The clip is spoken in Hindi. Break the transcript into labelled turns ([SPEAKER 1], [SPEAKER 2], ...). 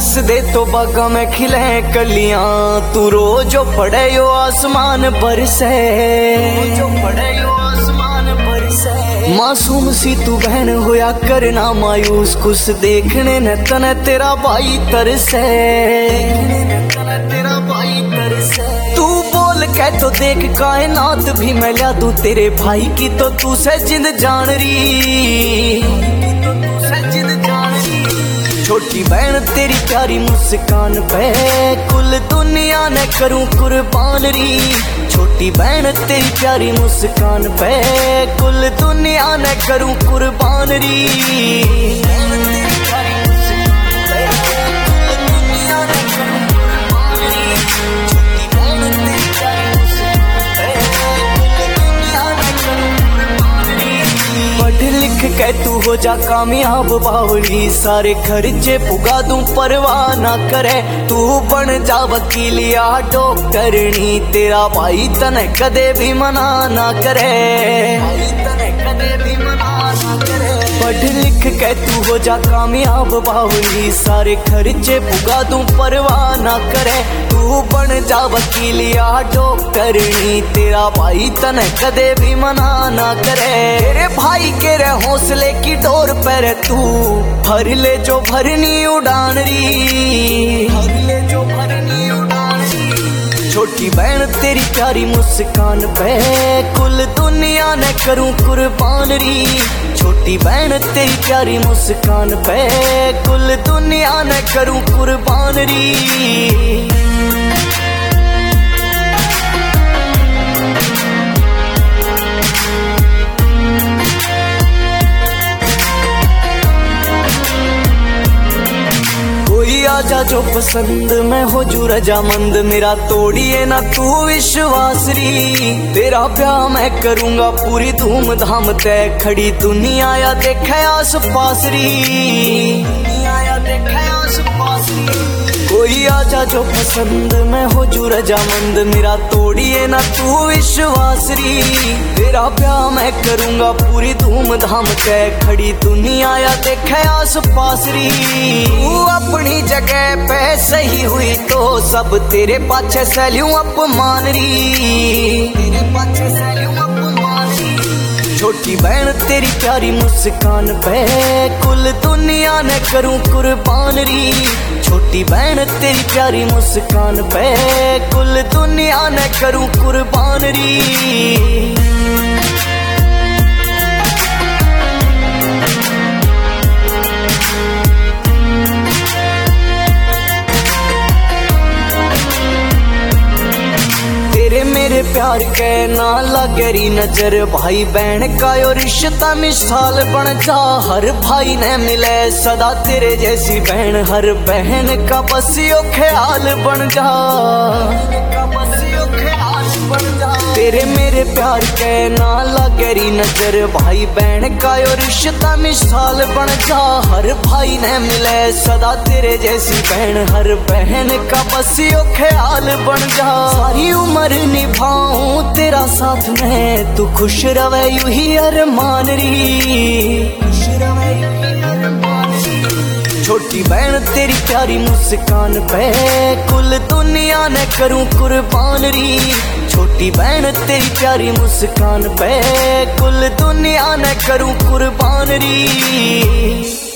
[SPEAKER 1] हंस दे तो बागा में खिले कलियां, तू रोज पड़े यो आसमान बरसे, जो पड़े यो आसमान बरसे। मासूम सी तू बहन होया करना मायूस, कुछ देखने न तने तेरा भाई तरसे, तेरा भाई तरसे। तू बोल के तो देख कायनात भी मैं ला दूं तेरे भाई की, तो तू से जिंद जान री, छोटी बहन तेरी प्यारी मुस्कान पे कुल दुनिया ने करूं कुर्बान री। छोटी बहन तेरी प्यारी मुस्कान पे कुल दुनिया ने करूं कुर्बान री। कह तू हो जा कामयाब बावली, सारे खर्चे पुगा दूं परवाह ना करे, तू बन जा वकील या डॉक्टरनी, तेरा भाई तने कदे भी मना ना करे, तने कदे भी मना ना करे। पढ़ लिख के तू हो जा कामयाब बावली, सारे खर्चे पुगा दूं परवाह ना करे, तू बन जा वकील या डॉक्टरनी, तेरा भाई तने कदे भी मना ना करे। तेरे भाई के रे हौसले की डोर पर तू भर ले जो भरनी उड़ान री, भर ले जो भरनी उड़ान री। छोटी बहन तेरी प्यारी मुस्कान पे कुल दुनिया ने करूं कुर्बान री। छोटी बहन तेरी प्यारी मुस्कान पे कुल दुनिया ने करूं कुर्बान री। आजा जो पसंद मैं हो जू रजामंद, मेरा तोड़िए ना तू विश्वास री, तेरा ब्याह मैं करूंगा पूरी धूमधाम तय, खड़ी दुनिया या देखे आस पास री, दुनिया या देखे आस पास री। कोई आजा जो पसंद मैं हो जू रजामंद, मेरा तोड़िए ना तू विश्वास री, तेरा ब्याह मैं करूंगा पूरी धूमधाम तय, खड़ी दुनिया या देखे आस पास री। तू अपनी जगह पे सही हुई तो सब तेरे पाछे सैल्यूं अपमान री, तेरे पाछे सैल्यूं अपमान री। छोटी बहन तेरी प्यारी मुस्कान पे कुल दुनिया ने करूं कुर्बान री। छोटी बहन तेरी प्यारी मुस्कान पे कुल दुनिया ने करूं कुर्बान री। मेरे प्यार के ना लगरी नजर, भाई बहन का यो रिश्ता मिसाल बन जा, हर भाई ने मिले सदा तेरे जैसी बहन, हर बहन का बस यो ख्याल बन जा, तेरे मेरे प्यार के ना लगरी नजर, भाई बहन का यो रिश्ता मिसाल बन जा, हर भाई ने मिले सदा तेरे जैसी बहन, हर बहन का बस यो ख्याल बन जा। सारी उम्र निभाऊं तेरा साथ में, तू खुश रवे यूं ही अरमान री, खुश रवे यूं ही अरमान री। छोटी बहन तेरी प्यारी मुस्कान पे कुल दुनिया ने करूं कुर्बान री। छोटी बहन तेरी प्यारी मुस्कान पे कुल दुनिया ने करूं कुर्बान री।